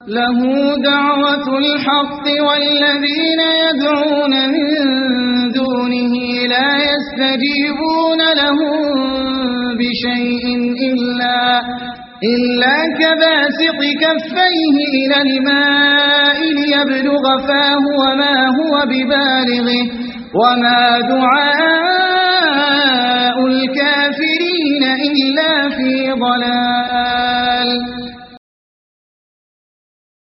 له دعوة الحق والذين يدعون من دونه لا يستجيبون لهم بشيء إلا كباسط كفيه إلى الماء ليبلغ فاه وما هو ببالغه وما دعاء